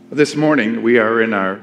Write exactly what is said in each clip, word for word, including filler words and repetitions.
This morning, we are in our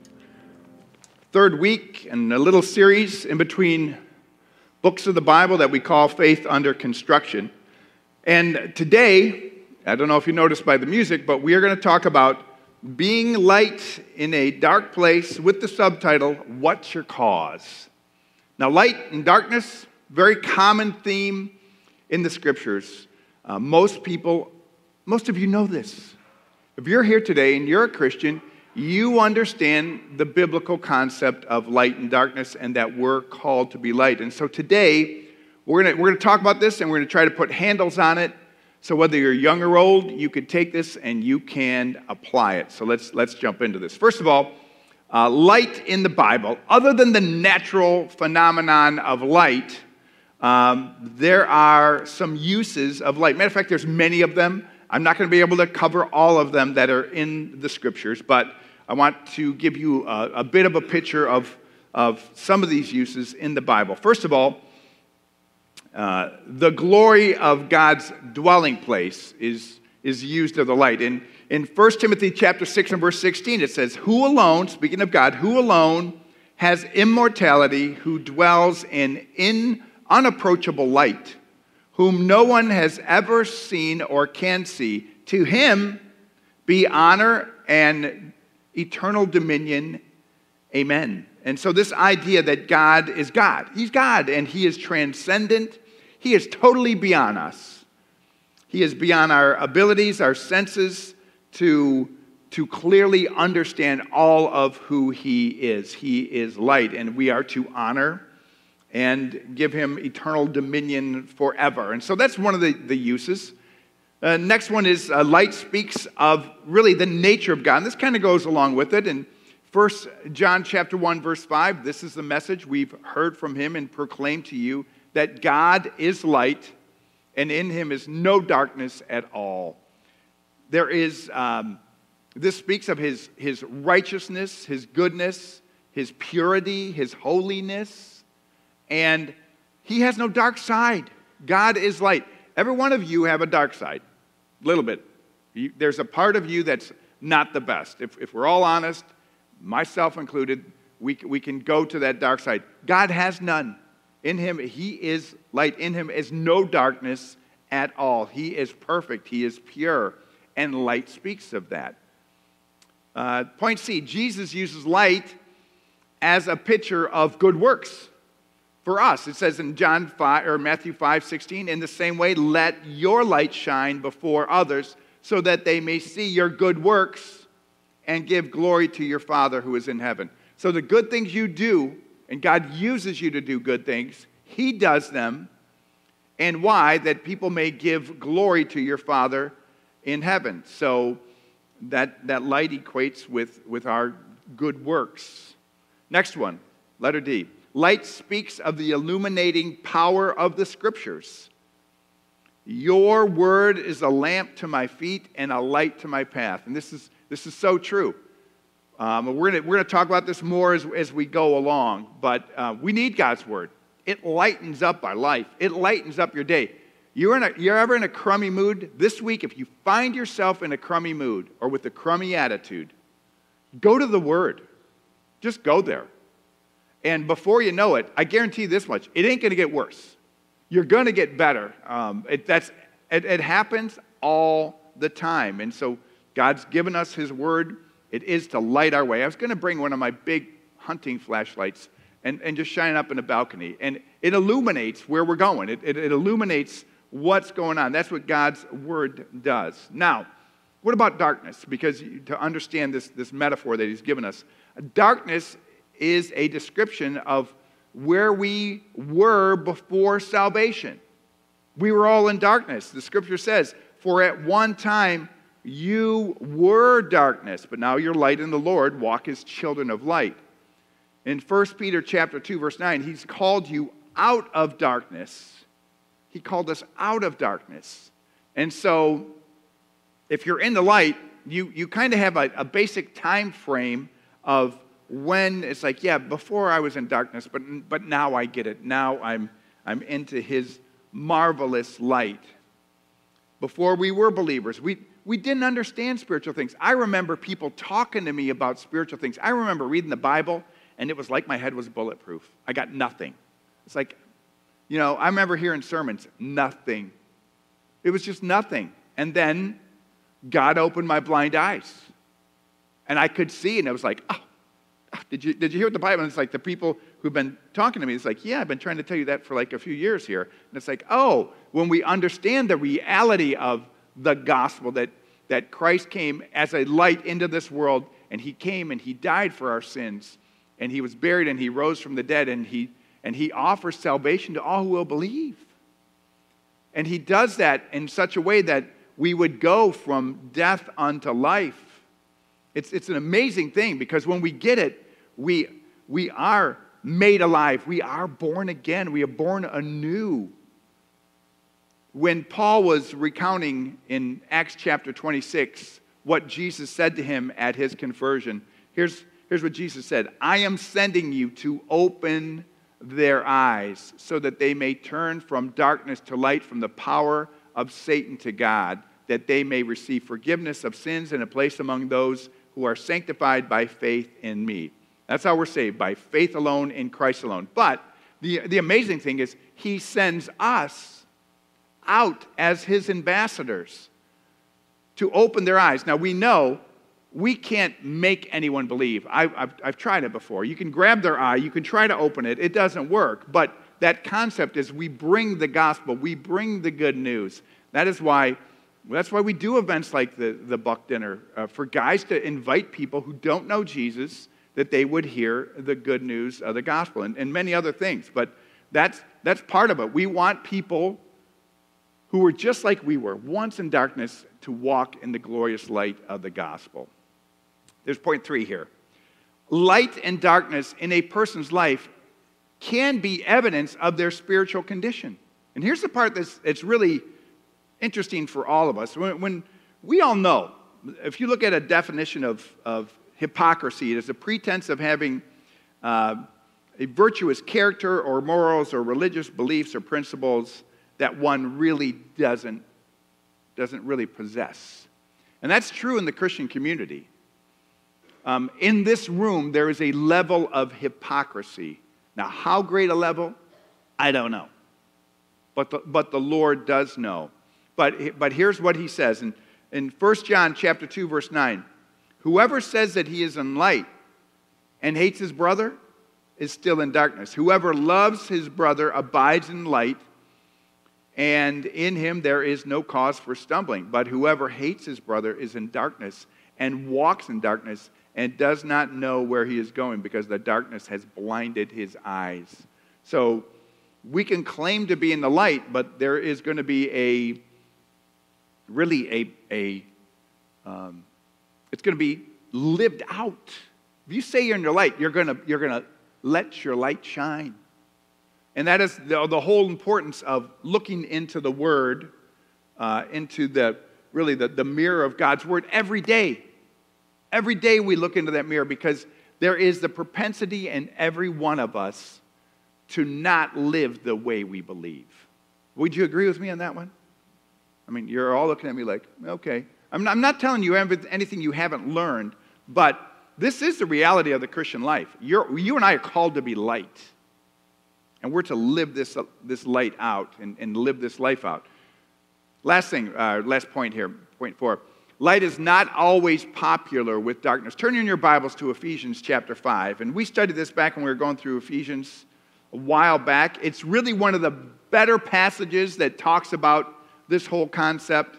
third week in a little series in between books of the Bible that we call Faith Under Construction. And today, I don't know if you noticed by the music, but we are going to talk about being light in a dark place with the subtitle, What's Your Cause? Now, light and darkness, very common theme in the scriptures. Uh, most people, most of you know this. If you're here today and you're a Christian, you understand the biblical concept of light and darkness and that we're called to be light. And so today, we're going we're going to talk about this and we're going to try to put handles on it. So whether you're young or old, you could take this and you can apply it. So let's, let's jump into this. First of all, uh, light in the Bible, other than the natural phenomenon of light, um, there are some uses of light. Matter of fact, there's many of them. I'm not going to be able to cover all of them that are in the scriptures, but I want to give you a, a bit of a picture of, of some of these uses in the Bible. First of all, uh, the glory of God's dwelling place is, is used of the light. In, in First Timothy chapter six and verse sixteen, it says, "Who alone," speaking of God, "who alone has immortality, who dwells in, in unapproachable light, whom no one has ever seen or can see. To him be honor and eternal dominion. Amen." And so this idea that God is God. He's God, and He is transcendent. He is totally beyond us. He is beyond our abilities, our senses, to, to clearly understand all of who He is. He is light, and we are to honor and give Him eternal dominion forever. And so that's one of the, the uses. Uh, next one is uh, light speaks of really the nature of God. And this kind of goes along with it. In First John chapter one, verse five, this is the message we've heard from Him and proclaimed to you, that God is light, and in Him is no darkness at all. There is, um, this speaks of His, His righteousness, His goodness, His purity, His holiness. And He has no dark side. God is light. Every one of you have a dark side, a little bit. You, there's a part of you that's not the best. If, if we're all honest, myself included, we, we can go to that dark side. God has none. In Him, He is light. In Him is no darkness at all. He is perfect. He is pure. And light speaks of that. Uh, point C, Jesus uses light as a picture of good works. For us, it says in John five or Matthew five sixteen, "In the same way, let your light shine before others, so that they may see your good works and give glory to your Father who is in heaven." So the good things you do, and God uses you to do good things, He does them. And why? That people may give glory to your Father in heaven. So that, that light equates with, with our good works. Next one, letter D. Light speaks of the illuminating power of the Scriptures. "Your word is a lamp to my feet and a light to my path." And this is, this is so true. Um, we're going we're to talk about this more as, as we go along, but uh, we need God's word. It lightens up our life. It lightens up your day. You're, in a, you're ever in a crummy mood? This week, if you find yourself in a crummy mood or with a crummy attitude, go to the Word. Just go there. And before you know it, I guarantee this much, it ain't going to get worse. You're going to get better. Um, it, that's, it, it happens all the time. And so God's given us His word. It is to light our way. I was going to bring one of my big hunting flashlights and, and just shine it up in the balcony. And it illuminates where we're going. It, it, it illuminates what's going on. That's what God's word does. Now, what about darkness? Because to understand this, this metaphor that He's given us, darkness is a description of where we were before salvation. We were all in darkness. The scripture says, "For at one time you were darkness, but now you're light in the Lord. Walk as children of light." In First Peter chapter two, verse nine, He's called you out of darkness. He called us out of darkness. And so, if you're in the light, you, you kind of have a, a basic time frame of when it's like, yeah, before I was in darkness, but, but now I get it. Now I'm, I'm into His marvelous light. Before we were believers, we, we didn't understand spiritual things. I remember people talking to me about spiritual things. I remember reading the Bible, and it was like my head was bulletproof. I got nothing. It's like, you know, I remember hearing sermons, nothing. It was just nothing. And then God opened my blind eyes. And I could see, and it was like, oh, did you, did you hear what the Bible? And it's like the people who've been talking to me, it's like, yeah, I've been trying to tell you that for like a few years here. And it's like, oh, when we understand the reality of the gospel, that, that Christ came as a light into this world, and he came and he died for our sins, and he was buried and he rose from the dead, and he, and he offers salvation to all who will believe. And he does that in such a way that we would go from death unto life. It's, it's an amazing thing, because when we get it, we, we are made alive. We are born again. We are born anew. When Paul was recounting in Acts chapter twenty-six what Jesus said to him at his conversion, here's, here's what Jesus said. I am sending you to open their eyes so that they may turn from darkness to light, from the power of Satan to God, that they may receive forgiveness of sins and a place among those who are sanctified by faith in me. That's how we're saved, by faith alone in Christ alone. But the, the amazing thing is he sends us out as his ambassadors to open their eyes. Now we know we can't make anyone believe. I, I've, I've tried it before. You can grab their eye, you can try to open it. It doesn't work. But that concept is we bring the gospel, we bring the good news. That is why That's why we do events like the, the Buck Dinner, uh, for guys to invite people who don't know Jesus, that they would hear the good news of the gospel, and, and many other things. But that's, that's part of it. We want people who were just like we were, once in darkness, to walk in the glorious light of the gospel. There's point three here. Light and darkness in a person's life can be evidence of their spiritual condition. And here's the part that's it's really interesting for all of us. When, when we all know, if you look at a definition of, of hypocrisy, it is a pretense of having uh, a virtuous character or morals or religious beliefs or principles that one really doesn't, doesn't really possess. And that's true in the Christian community. Um, in this room, there is a level of hypocrisy. Now, how great a level? I don't know. But the, but the Lord does know. But, but here's what he says in, in First John chapter two, verse nine. Whoever says that he is in light and hates his brother is still in darkness. Whoever loves his brother abides in light, and in him there is no cause for stumbling. But whoever hates his brother is in darkness and walks in darkness and does not know where he is going, because the darkness has blinded his eyes. So we can claim to be in the light, but there is going to be a really a, a um, it's going to be lived out. If you say you're in your light, you're going to you're going to let your light shine. And that is the, the whole importance of looking into the Word, uh, into the really the, the mirror of God's Word every day. Every day we look into that mirror, because there is the propensity in every one of us to not live the way we believe. Would you agree with me on that one? I mean, you're all looking at me like, okay. I'm not, I'm not telling you anything you haven't learned, but this is the reality of the Christian life. You're, you and I are called to be light. And we're to live this, uh, this light out and, and live this life out. Last thing, uh, last point here, point four. Light is not always popular with darkness. Turn in your Bibles to Ephesians chapter five. And we studied this back when we were going through Ephesians a while back. It's really one of the better passages that talks about this whole concept.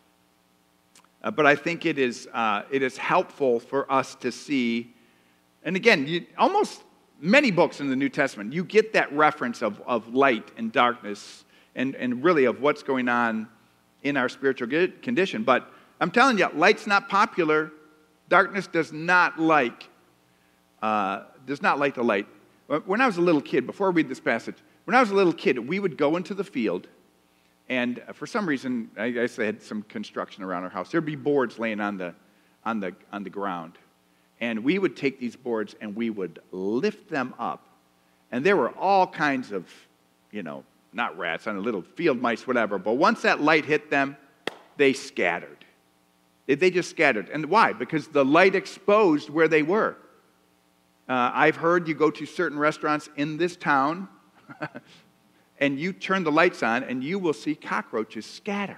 Uh, but I think it is, uh, it is helpful for us to see. And again, you, almost many books in the New Testament, you get that reference of, of light and darkness and, and really of what's going on in our spiritual condition. But I'm telling you, light's not popular. Darkness does not like, uh, does not like the light. When I was a little kid, before I read this passage, when I was a little kid, we would go into the field, and for some reason, I guess they had some construction around our house. There'd be boards laying on the, on the, on the ground. And we would take these boards and we would lift them up. And there were all kinds of, you know, not rats, on a little field mice, whatever. But once that light hit them, they scattered. They they just scattered. And why? Because the light exposed where they were. Uh, I've heard you go to certain restaurants in this town, and you turn the lights on, and you will see cockroaches scatter.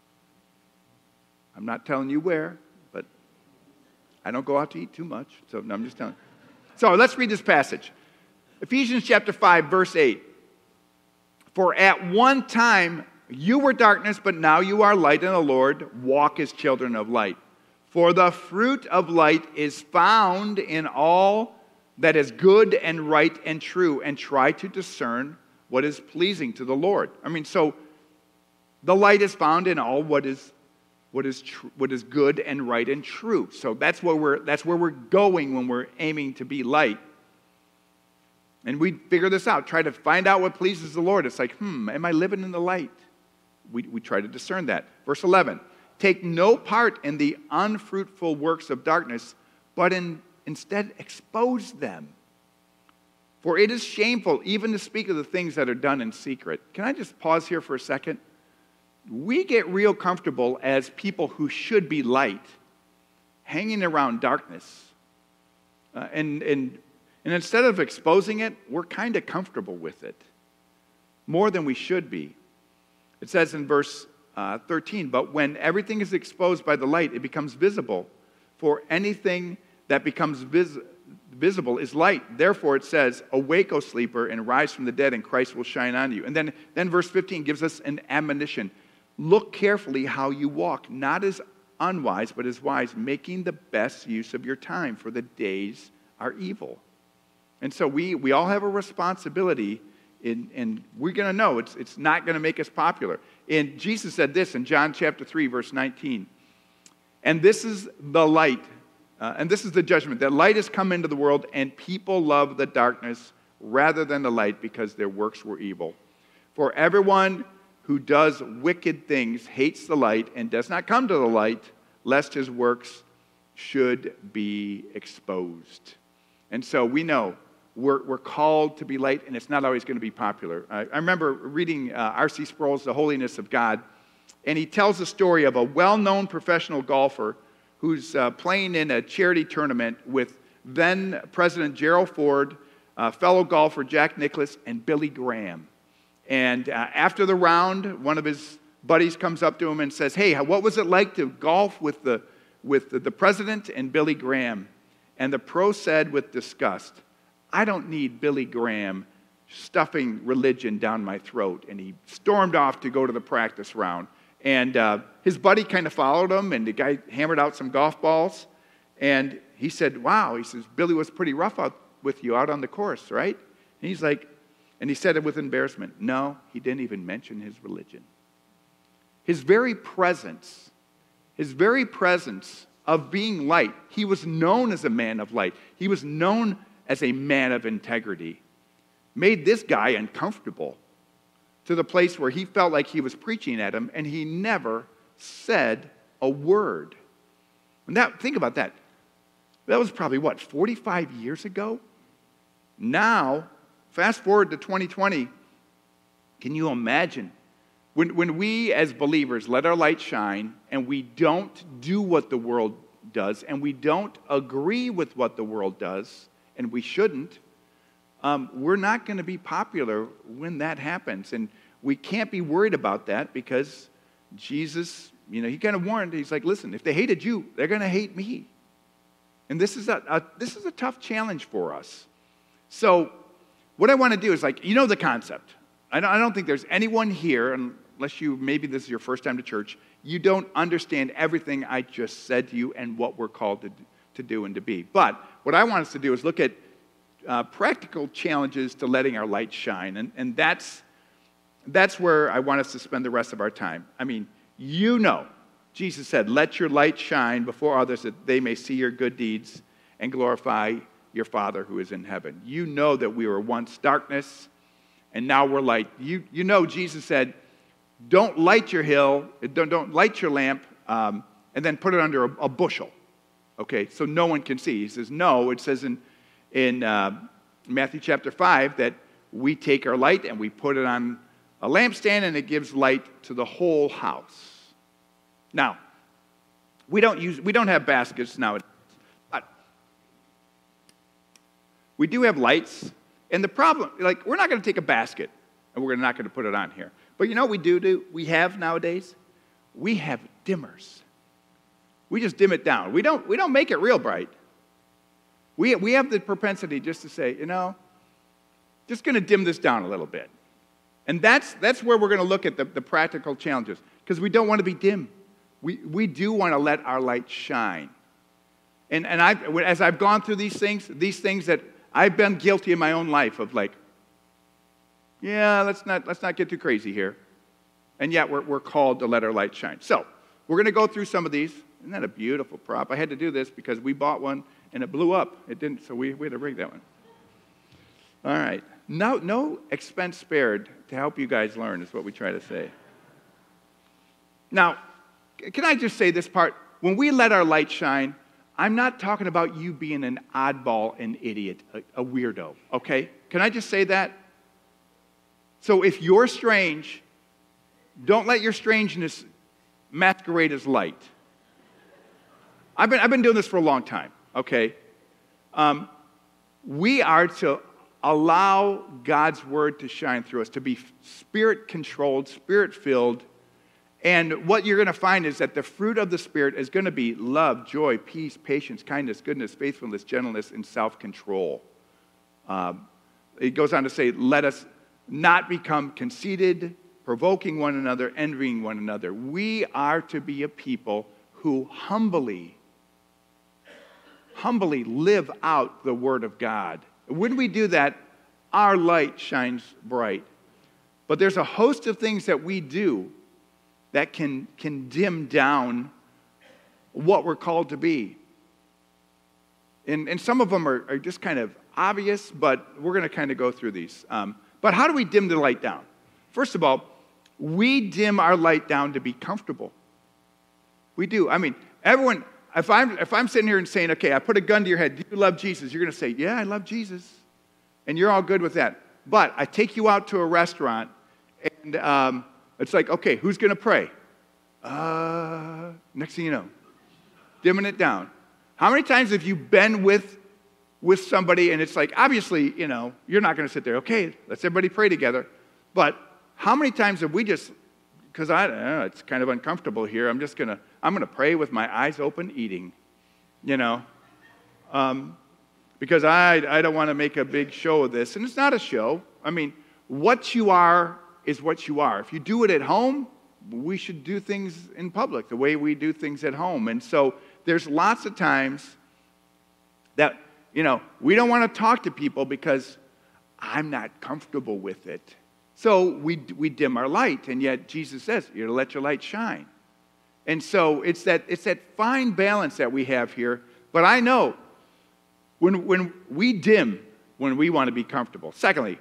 I'm not telling you where, but I don't go out to eat too much, so no, I'm just telling you. So let's read this passage. Ephesians chapter five, verse eight. For at one time you were darkness, but now you are light in the Lord. Walk as children of light. For the fruit of light is found in all that is good and right and true, and try to discern what is pleasing to the Lord. I mean, so the light is found in all what is what is tr- what is good and right and true. So that's where we're that's where we're going when we're aiming to be light. And we figure this out, try to find out what pleases the Lord. It's like, hmm, am I living in the light? We, we try to discern that. Verse eleven, take no part in the unfruitful works of darkness, but in, instead expose them. For it is shameful even to speak of the things that are done in secret. Can I just pause here for a second? We get real comfortable as people who should be light, hanging around darkness. Uh, and, and, and instead of exposing it, we're kind of comfortable with it, more than we should be. It says in verse uh, thirteen, but when everything is exposed by the light, it becomes visible. For anything that becomes vis- visible is light. Therefore it says, awake, O sleeper, and rise from the dead, and Christ will shine on you. And then, then verse fifteen gives us an admonition. Look carefully how you walk, not as unwise, but as wise, making the best use of your time, for the days are evil. And so we, we all have a responsibility, in, and we're going to know it's, it's not going to make us popular. And Jesus said this in John chapter three, verse nineteen. And this is the light, uh, and this is the judgment, that light has come into the world, and people love the darkness rather than the light, because their works were evil. For everyone who does wicked things hates the light and does not come to the light, lest his works should be exposed. And so we know we're, we're called to be light, and it's not always going to be popular. I, I remember reading uh, R C Sproul's The Holiness of God, and he tells the story of a well-known professional golfer who's uh, playing in a charity tournament with then President Gerald Ford, uh, fellow golfer Jack Nicklaus, and Billy Graham. And uh, after the round, one of his buddies comes up to him and says, hey, what was it like to golf with the, with the, the president and Billy Graham? And the pro said with disgust, I don't need Billy Graham stuffing religion down my throat. And he stormed off to go to the practice round. And uh, his buddy kind of followed him, and the guy hammered out some golf balls. And he said, wow, he says, Billy was pretty rough out with you out on the course, right? And he's like, and he said it with embarrassment. No, he didn't even mention his religion. His very presence, his very presence of being light, he was known as a man of light. He was known as a man of integrity. Made this guy uncomfortable to the place where he felt like he was preaching at him, and he never said a word. And that, think about that. That was probably, what, forty-five years ago? Now, fast forward to twenty twenty, can you imagine when, when we as believers let our light shine and we don't do what the world does and we don't agree with what the world does, and we shouldn't, um, we're not going to be popular when that happens. And we can't be worried about that, because Jesus, you know, he kind of warned, he's like, listen, if they hated you, they're going to hate me. And this is a, a this is a tough challenge for us. So what I want to do is, like, you know the concept. I don't, I don't think there's anyone here, unless you, maybe this is your first time to church, you don't understand everything I just said to you and what we're called to, to do and to be. But what I want us to do is look at uh, practical challenges to letting our light shine. And, and that's, that's where I want us to spend the rest of our time. I mean, you know, Jesus said, let your light shine before others, that they may see your good deeds and glorify your Father who is in heaven. You know that we were once darkness, and now we're light. You, you know Jesus said, don't light your hill, don't, don't light your lamp, um, and then put it under a, a bushel. Okay, so no one can see. He says, no, it says in, in uh, Matthew chapter five that we take our light and we put it on a lampstand, and it gives light to the whole house. Now, We don't use, we don't have baskets nowadays. But we do have lights. And the problem, like, we're not going to take a basket and we're not going to put it on here. But you know what we do do? We have nowadays? We have dimmers. We just dim it down. We don't, we don't make it real bright. We, we have the propensity just to say, you know, just going to dim this down a little bit. And that's, that's where we're going to look at the, the practical challenges, because we don't want to be dim. We, we do want to let our light shine. And, and I, as I've gone through these things, these things that I've been guilty in my own life of, like, yeah, let's not, let's not get too crazy here. And yet we're, we're called to let our light shine. So we're going to go through some of these. Isn't that a beautiful prop? I had to do this because we bought one and it blew up. It didn't, so we, we had to rig that one. All right. No, no expense spared to help you guys learn is what we try to say. Now, can I just say this part? When we let our light shine, I'm not talking about you being an oddball, an idiot, a, a weirdo, okay? Can I just say that? So if you're strange, don't let your strangeness masquerade as light. I've been, I've been doing this for a long time, okay? Um, we are to allow God's word to shine through us, to be spirit-controlled, spirit-filled. And what you're going to find is that the fruit of the Spirit is going to be love, joy, peace, patience, kindness, goodness, faithfulness, gentleness, and self-control. Um, it goes on to say, let us not become conceited, provoking one another, envying one another. We are to be a people who humbly, humbly live out the Word of God. When we do that, our light shines bright. But there's a host of things that we do that can, can dim down what we're called to be. And, and some of them are, are just kind of obvious, but we're going to kind of go through these. Um, but how do we dim the light down? First of all, we dim our light down to be comfortable. We do. I mean, everyone, if I'm, if I'm sitting here and saying, okay, I put a gun to your head, do you love Jesus? You're going to say, yeah, I love Jesus. And you're all good with that. But I take you out to a restaurant, and um, it's like, okay, who's going to pray? Uh, next thing you know, dimming it down. How many times have you been with, with somebody, and it's like, obviously, you know, you're not going to sit there, okay, let's everybody pray together. But how many times have we just, because I don't know, it's kind of uncomfortable here, I'm just going to, I'm going to pray with my eyes open eating, you know, um, because I, I don't want to make a big show of this. And it's not a show. I mean, what you are is what you are. If you do it at home, we should do things in public the way we do things at home. And so there's lots of times that, you know, we don't want to talk to people because I'm not comfortable with it. So we, we dim our light, and yet Jesus says, you're to let your light shine. And so it's that, it's that fine balance that we have here. But I know when, when we dim, when we want to be comfortable. Secondly,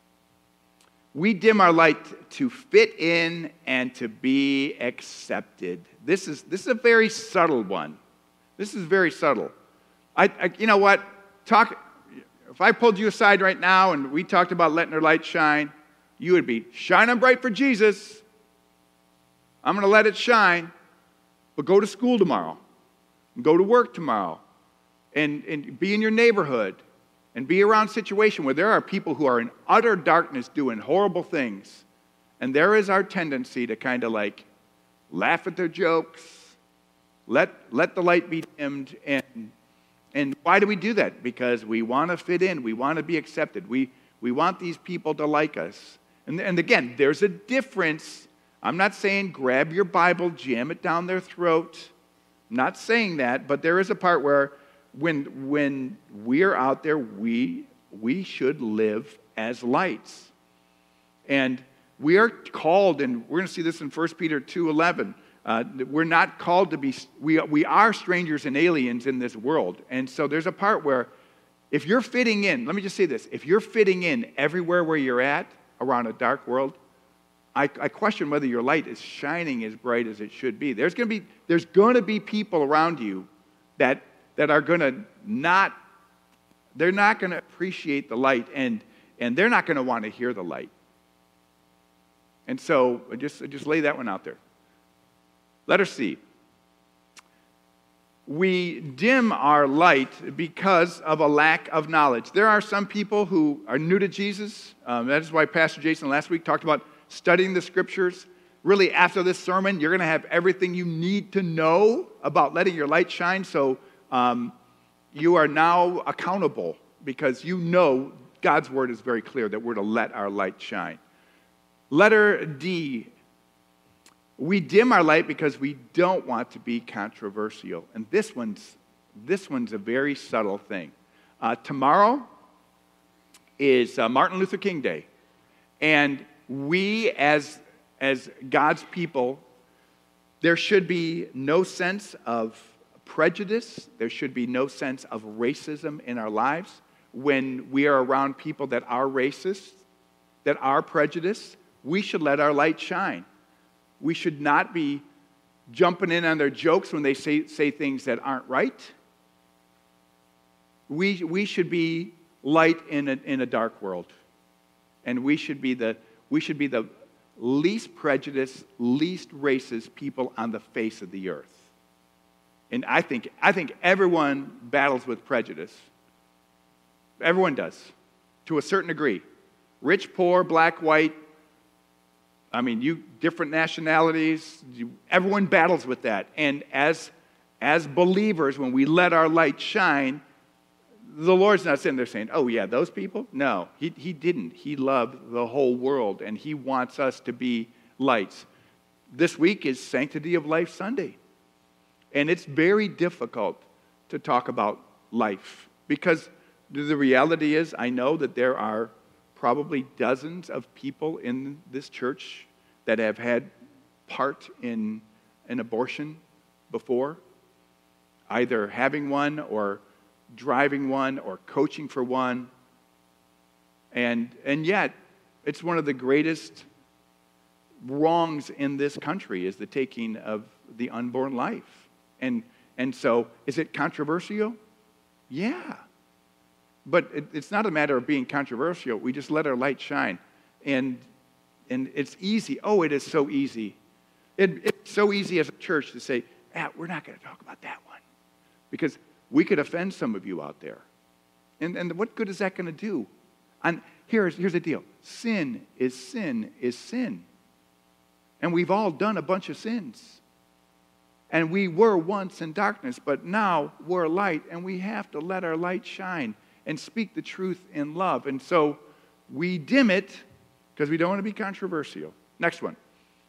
we dim our light to fit in and to be accepted. This is, this is a very subtle one. This is very subtle. I, I, you know what? Talk. If I pulled you aside right now and we talked about letting our light shine, you would be shining bright for Jesus. I'm going to let it shine. But go to school tomorrow. And go to work tomorrow. And, and be in your neighborhood. And be around a situation where there are people who are in utter darkness doing horrible things. And there is our tendency to kind of like laugh at their jokes. Let, let the light be dimmed. And, and why do we do that? Because we want to fit in. We want to be accepted. We, we want these people to like us. And, and again, there's a difference. I'm not saying grab your Bible, jam it down their throat. I'm not saying that. But there is a part where When, when we're out there, we, we should live as lights. And we are called, and we're going to see this in First Peter two eleven, uh, we're not called to be, we, we are strangers and aliens in this world. And so there's a part where if you're fitting in, let me just say this, if you're fitting in everywhere where you're at around a dark world, I, I question whether your light is shining as bright as it should be. There's going to be, there's going to be people around you that that are going to not, they're not going to appreciate the light, and, and they're not going to want to hear the light. And so I just, I just lay that one out there. Letter C. we dim our light because of a lack of knowledge. There are some people who are new to Jesus. Um, that is why Pastor Jason last week talked about studying the Scriptures. Really, after this sermon, you're going to have everything you need to know about letting your light shine. So um, you are now accountable because you know God's Word is very clear that we're to let our light shine. Letter D. We dim our light because we don't want to be controversial. And this one's, this one's a very subtle thing. Uh, tomorrow is uh, Martin Luther King Day. And we, as, as God's people, there should be no sense of prejudice. There should be no sense of racism in our lives. When we are around people that are racist, that are prejudiced, we should let our light shine. We should not be jumping in on their jokes when they say, say things that aren't right. We, we should be light in a, in a dark world. And we should be the, we should be the least prejudiced, least racist people on the face of the earth. And I think, I think everyone battles with prejudice. Everyone does, to a certain degree. Rich, poor, black, white, I mean, you different nationalities, you, everyone battles with that. And as, as believers, when we let our light shine, the Lord's not sitting there saying, oh yeah, those people? No, he, he didn't. He loved the whole world, and he wants us to be lights. This week is Sanctity of Life Sunday. And it's very difficult to talk about life because the reality is, I know that there are probably dozens of people in this church that have had part in an abortion before, either having one or driving one or coaching for one. And, and yet, it's one of the greatest wrongs in this country is the taking of the unborn life. And, and so, is it controversial? Yeah. But it, it's not a matter of being controversial. We just let our light shine. And, and it's easy. Oh, it is so easy. It, it's so easy as a church to say, ah, we're not going to talk about that one. Because we could offend some of you out there. And, and what good is that going to do? And here's, here's the deal. Sin is sin is sin. And we've all done a bunch of sins. And we were once in darkness, but now we're light, and we have to let our light shine and speak the truth in love. And so we dim it because we don't want to be controversial. Next one.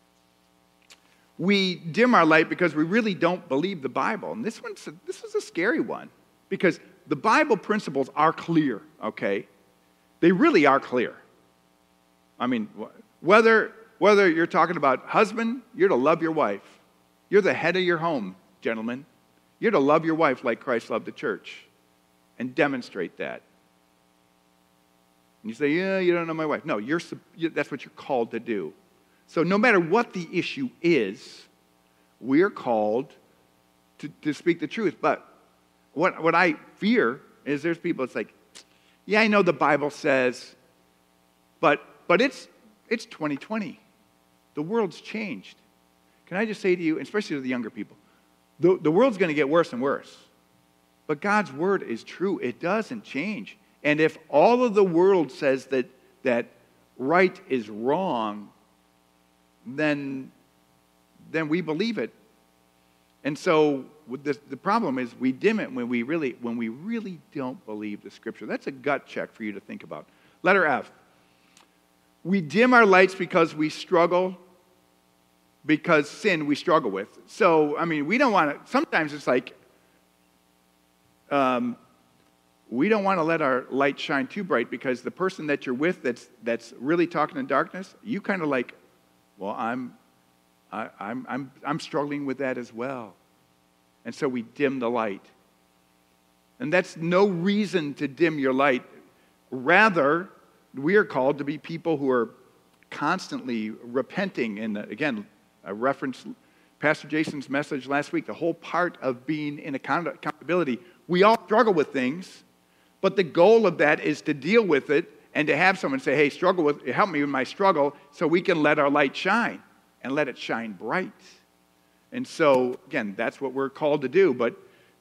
We dim our light because we really don't believe the Bible. And this one's a, this is a scary one because the Bible principles are clear, okay? They really are clear. I mean, whether, whether you're talking about husband, you're to love your wife. You're the head of your home, gentlemen. You're to love your wife like Christ loved the church. And demonstrate that. And you say, yeah, you don't know my wife. No, you're, that's what you're called to do. So no matter what the issue is, we're called to, to speak the truth. But what, what I fear is there's people that's like, yeah, I know the Bible says, but, but it's, it's twenty twenty. The world's changed. Can I just say to you, especially to the younger people, the, the world's going to get worse and worse. But God's word is true. It doesn't change. And if all of the world says that, that right is wrong, then, then we believe it. And so the, the problem is we dim it when we, really, when we really don't believe the Scripture. That's a gut check for you to think about. Letter F. We dim our lights because we struggle, because sin we struggle with. So, I mean, we don't want to, sometimes it's like, Um, we don't want to let our light shine too bright because the person that you're with that's that's really talking in darkness, you kind of like, well, I'm, I, I'm, I'm, I'm struggling with that as well. And so we dim the light. And that's no reason to dim your light. Rather, we are called to be people who are constantly repenting. And again, I referenced Pastor Jason's message last week, the whole part of being in accountability. We all struggle with things, but the goal of that is to deal with it and to have someone say, hey, struggle with, help me with my struggle so we can let our light shine and let it shine bright. And so, again, that's what we're called to do. But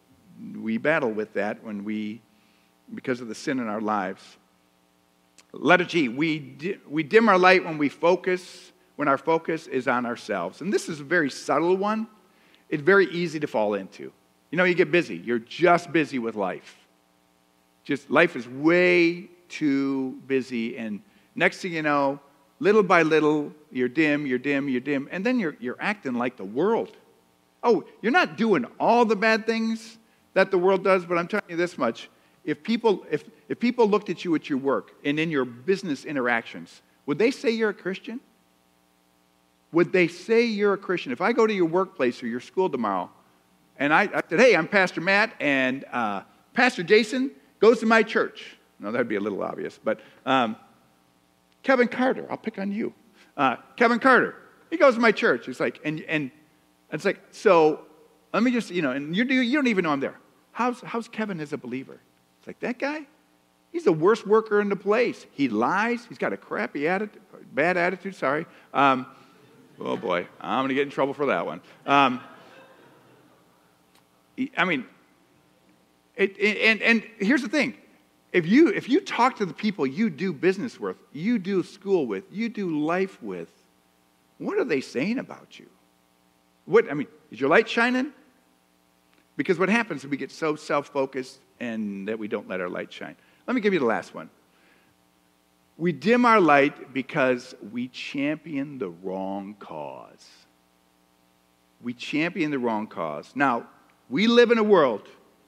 we battle with that when we, because of the sin in our lives. Letter G, we, di- we dim our light when we focus, when our focus is on ourselves. And this is a very subtle one. It's very easy to fall into. You know, you get busy. You're just busy with life. Just life is way too busy. And next thing you know, little by little, you're dim, you're dim, you're dim. And then you're, you're acting like the world. Oh, you're not doing all the bad things that the world does, but I'm telling you this much. If people, if, if people looked at you at your work and in your business interactions, would they say you're a Christian? Would they say you're a Christian? If I go to your workplace or your school tomorrow, and I, I said, hey, I'm Pastor Matt, and uh, Pastor Jason goes to my church. No, that'd be a little obvious, but um, Kevin Carter, I'll pick on you. Uh, Kevin Carter, he goes to my church. It's like, and and it's like, so let me just, you know, and you, you don't even know I'm there. How's, how's Kevin as a believer? It's like, that guy, he's the worst worker in the place. He lies. He's got a crappy attitude, bad attitude, sorry. Um, oh, boy, I'm going to get in trouble for that one. Um, I mean, it, it, and, and here's the thing. If you, if you talk to the people you do business with, you do school with, you do life with, what are they saying about you? What, I mean, is your light shining? Because what happens is we get so self-focused and that we don't let our light shine. Let me give you the last one. We dim our light because we champion the wrong cause. We champion the wrong cause. Now, we live in a world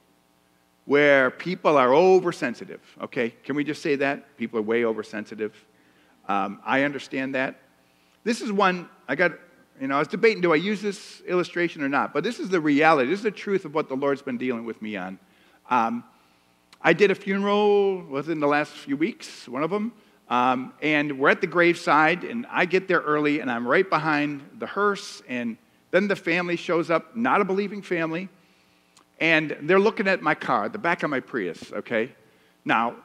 where people are oversensitive, okay? Can we just say that? People are way oversensitive. Um, I understand that. This is one, I got, you know, I was debating, do I use this illustration or not? But this is the reality. This is the truth of what the Lord's been dealing with me on. Um, I did a funeral within the last few weeks, one of them, um, and we're at the graveside, and I get there early, and I'm right behind the hearse, and then the family shows up, not a believing family, and they're looking at my car, the back of my Prius, okay? Now,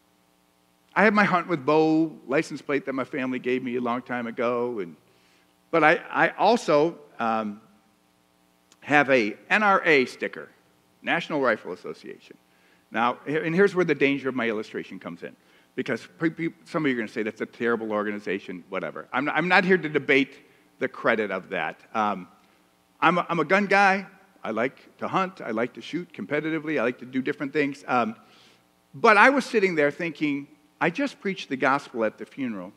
I have my Hunt with Bow license plate that my family gave me a long time ago, and but I, I also um, have a N R A sticker, National Rifle Association. Now, and here's where the danger of my illustration comes in, because some of you are going to say that's a terrible organization, whatever. I'm not, I'm not here to debate the credit of that. Um, I'm, a, I'm a gun guy. I like to hunt. I like to shoot competitively. I like to do different things. Um, but I was sitting there thinking, I just preached the gospel at the funeral,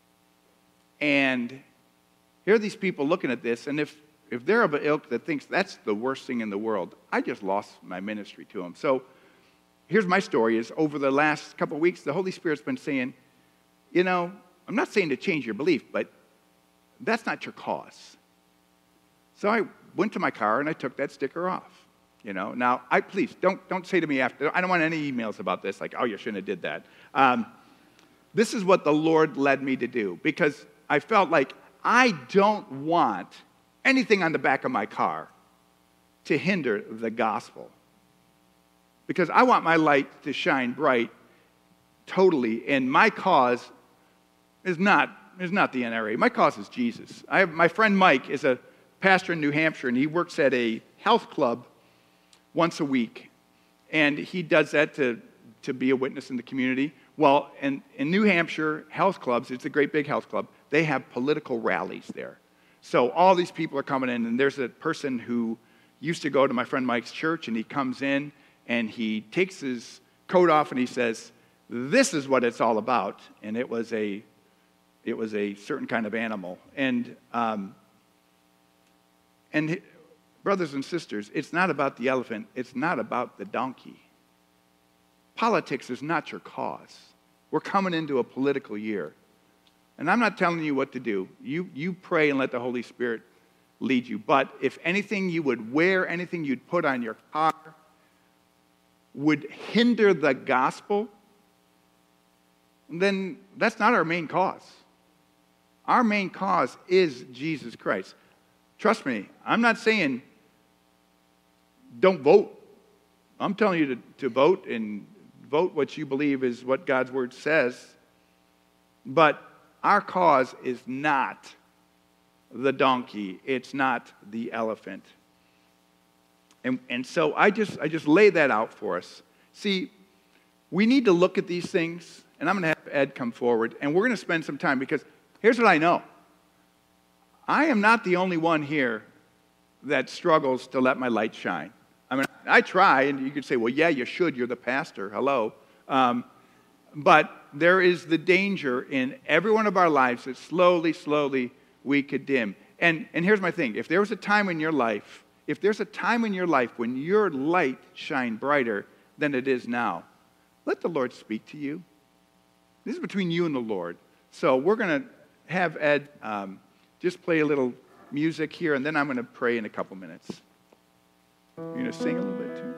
and here are these people looking at this, and if, if they're of an ilk that thinks that's the worst thing in the world, I just lost my ministry to them. So here's my story, is over the last couple of weeks, the Holy Spirit's been saying, you know, I'm not saying to change your belief, but that's not your cause. So I went to my car and I took that sticker off. You know, now, I please, don't, don't say to me after, I don't want any emails about this, like, oh, you shouldn't have did that. Um, this is what the Lord led me to do, because I felt like I don't want anything on the back of my car to hinder the gospel. Because I want my light to shine bright totally, and my cause is not, is not the N R A. My cause is Jesus. I have, my friend Mike is a pastor in New Hampshire, and he works at a health club once a week. And he does that to, to be a witness in the community. Well, in, in New Hampshire, health clubs, it's a great big health club, they have political rallies there. So all these people are coming in, and there's a person who used to go to my friend Mike's church, and he comes in, and he takes his coat off, and he says, this is what it's all about. And it was a, it was a certain kind of animal. And, um, and brothers and sisters, it's not about the elephant. It's not about the donkey. Politics is not your cause. We're coming into a political year. And I'm not telling you what to do. You, you pray and let the Holy Spirit lead you. But if anything you would wear, anything you'd put on your car would hinder the gospel, then that's not our main cause. Our main cause is Jesus Christ. Trust me, I'm not saying don't vote. I'm telling you to, to vote and vote what you believe is what God's word says. But our cause is not the donkey. It's not the elephant. And, and so I just, I just lay that out for us. See, we need to look at these things, and I'm going to have Ed come forward, and we're going to spend some time, because here's what I know. I am not the only one here that struggles to let my light shine. I mean, I try, and you could say, well, yeah, you should. You're the pastor. Hello. Um, but there is the danger in every one of our lives that slowly, slowly we could dim. And, and here's my thing. If there was a time in your life, if there's a time in your life when your light shined brighter than it is now, let the Lord speak to you. This is between you and the Lord. So we're going to have Ed um, just play a little music here, and then I'm going to pray in a couple minutes. You're going to sing a little bit too?